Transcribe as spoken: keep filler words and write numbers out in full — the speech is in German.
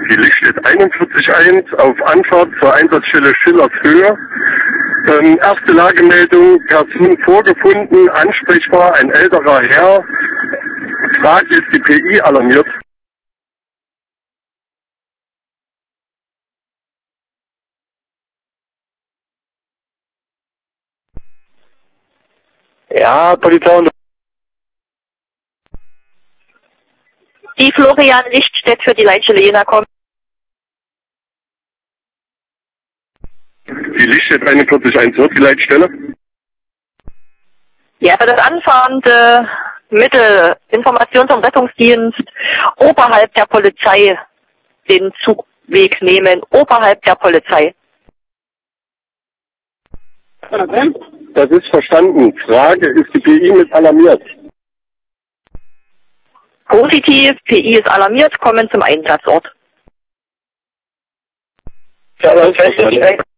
die Lichtstedt einundvierzig eins auf Anfahrt zur Einsatzstelle Schillers Höhe. Ähm, erste Lagemeldung, Person vorgefunden, ansprechbar, ein älterer Herr. Frage, ist die P I alarmiert? Ja, Polizei und... Die Florian Lichtstedt für die Leitstelle Jena kommt. Die Lichtstedt einundvierzig eins wird die Leitstelle? Ja, für das anfahrende Mittel Informations- und Rettungsdienst oberhalb der Polizei den Zugweg nehmen, oberhalb der Polizei. Das ist verstanden. Frage, ist die P I mit alarmiert? Positiv, P I ist alarmiert, kommen zum Einsatzort. Ja, das ist